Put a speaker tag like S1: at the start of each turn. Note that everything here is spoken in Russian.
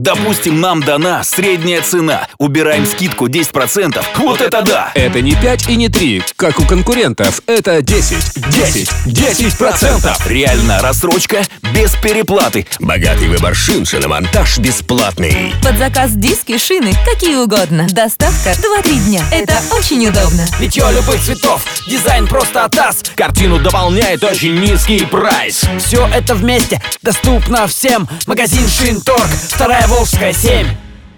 S1: Допустим, нам дана средняя цена. Убираем скидку 10%. Вот это да!
S2: Это не 5 и не 3, как у конкурентов. Это 10.
S1: 10%! Реально рассрочка без переплаты.
S3: Богатый выбор шин, шиномонтаж бесплатный.
S4: Под заказ диски, шины, какие угодно. Доставка 2-3 дня. Это очень удобно.
S5: Литье любых цветов, дизайн просто атас.
S1: Картину дополняет очень низкий прайс.
S5: Все это вместе доступно всем. Магазин Шинторг, 2-я Волжская, 7.